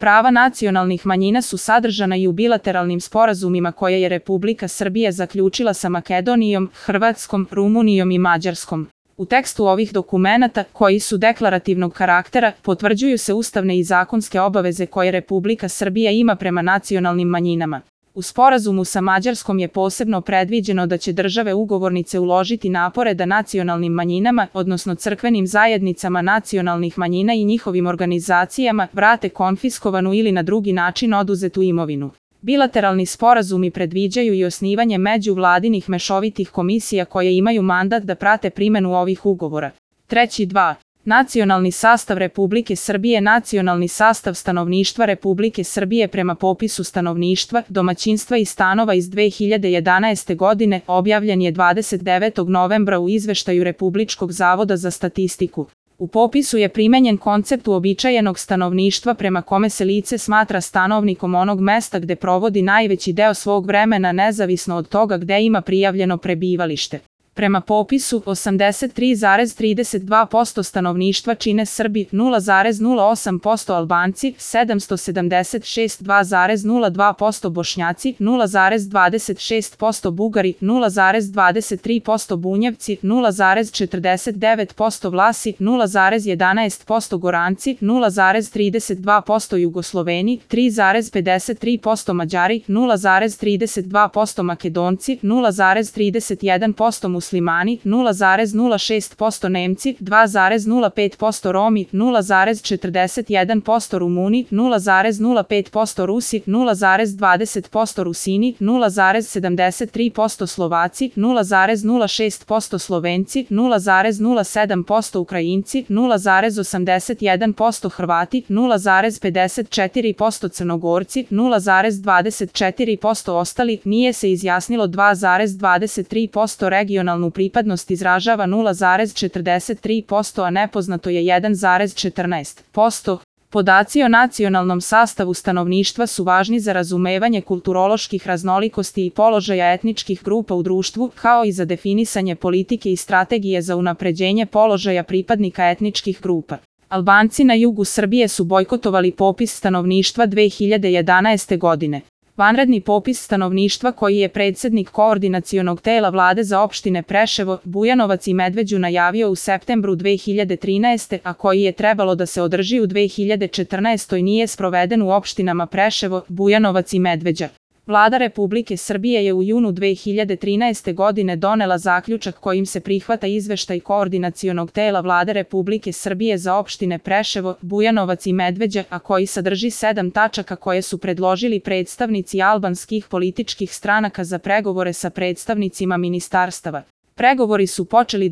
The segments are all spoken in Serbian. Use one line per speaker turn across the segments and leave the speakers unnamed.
Prava nacionalnih manjina su sadržana i u bilateralnim sporazumima koje je Republika Srbija zaključila sa Makedonijom, Hrvatskom, Rumunijom i Mađarskom. U tekstu ovih dokumenata, koji su deklarativnog karaktera, potvrđuju se ustavne i zakonske obaveze koje Republika Srbija ima prema nacionalnim manjinama. U sporazumu sa Mađarskom je posebno predviđeno da će države ugovornice uložiti napore da nacionalnim manjinama, odnosno crkvenim zajednicama nacionalnih manjina i njihovim organizacijama, vrate konfiskovanu ili na drugi način oduzetu imovinu. Bilateralni sporazumi predviđaju i osnivanje međuvladinih mešovitih komisija koje imaju mandat da prate primenu ovih ugovora. 3.2. Nacionalni sastav Republike Srbije. Nacionalni sastav stanovništva Republike Srbije prema popisu stanovništva, domaćinstva i stanova iz 2011. godine objavljen je 29. novembra u izveštaju Republičkog zavoda za statistiku. U popisu je primenjen koncept uobičajenog stanovništva prema kome se lice smatra stanovnikom onog mesta gde provodi najveći deo svog vremena nezavisno od toga gde ima prijavljeno prebivalište. Prema popisu, 83,32% stanovništva čine Srbi, 0,08% Albanci, 776,2,02% Bošnjaci, 0,26% Bugari, 0,23% Bunjevci, 0,49% Vlasi, 0,11% Goranci, 0,32% Jugosloveni, 3,53% Mađari, 0,32% Makedonci, 0,31% Muslimani, 0,06% Nemci, 2,05% Romi, 0,41% Rumuni, 0,05% Rusi, 0,20% Rusini, 0,73% Slovaci, 0,06% Slovenci, 0,07% Ukrajinci, 0,81% Hrvati, 0,54% Crnogorci, 0,24% ostali, nije se izjasnilo 2,23%, regionalnu pripadnost izražava 0,43%, a nepoznato je 1,14%. Podaci o nacionalnom sastavu stanovništva su važni za razumevanje kulturoloških raznolikosti i položaja etničkih grupa u društvu, kao i za definisanje politike i strategije za unapređenje položaja pripadnika etničkih grupa. Albanci na jugu Srbije su bojkotovali popis stanovništva 2011. godine. Vanredni popis stanovništva koji je predsednik Koordinacionog tela Vlade za opštine Preševo, Bujanovac i Medveđu najavio u septembru 2013. a koji je trebalo da se održi u 2014. nije sproveden u opštinama Preševo, Bujanovac i Medveđa. Vlada Republike Srbije je u junu 2013. godine donela zaključak kojim se prihvata izveštaj Koordinacionog tela Vlade Republike Srbije za opštine Preševo, Bujanovac i Medveđa, a koji sadrži 7 tačaka koje su predložili predstavnici albanskih političkih stranaka za pregovore sa predstavnicima ministarstava. Pregovori su počeli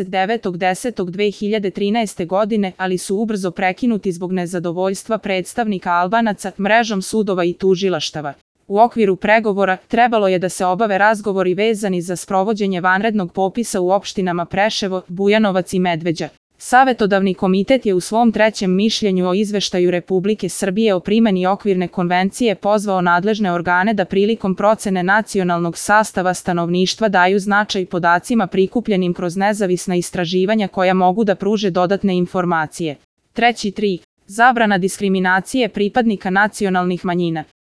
29.10.2013. godine, ali su ubrzo prekinuti zbog nezadovoljstva predstavnika Albanaca, mrežom sudova i tužilaštava. U okviru pregovora trebalo je da se obave razgovori vezani za sprovođenje vanrednog popisa u opštinama Preševo, Bujanovac i Medveđa. Savetodavni komitet je u svom trećem mišljenju o izveštaju Republike Srbije o primeni okvirne konvencije pozvao nadležne organe da prilikom procene nacionalnog sastava stanovništva daju značaj podacima prikupljenim kroz nezavisna istraživanja koja mogu da pruže dodatne informacije. 3.3. Zabrana diskriminacije pripadnika nacionalnih manjina.